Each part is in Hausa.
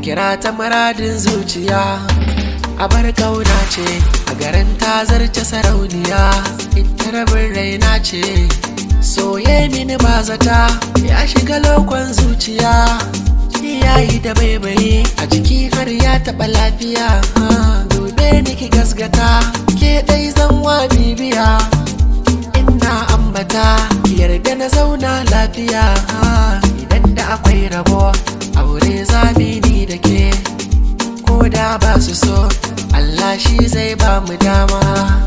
kira ta muradin zuciya. Abar kauna ce a garin ta zarce sarauniya, ita rabin raina ce. Soye mini bazata ya shiga lokon zuciya, yayi da baibayi a jiki har ya taɓa lafiya. Dube ni ki gasgata, ke dai zan wa bibiya. Ina ambata ki yarda na zauna lafiya. Idan da akwai rabo aure zamini da ke, ko da ba su so Allah shi zai ba mu dama.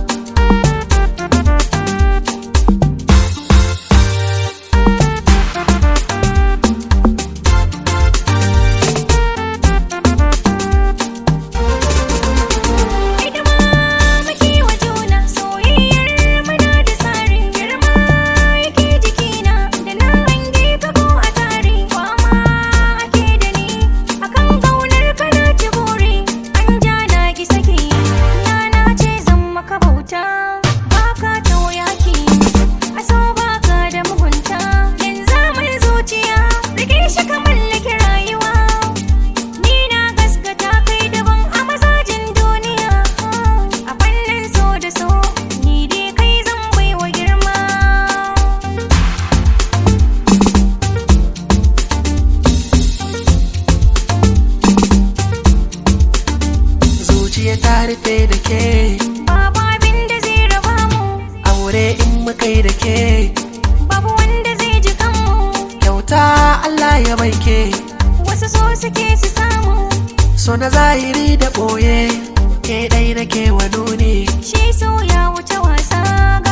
Ta rufe da ke, babu abin da zai raba mu. Aure in muka yi da ke, babu wanda zai ji kanmu. Kyauta Allah ya baike, wasu so suke su samu. So na zahiri da ɓoye, ke ɗai nake wa nuni. Shi so ya wuce wasa.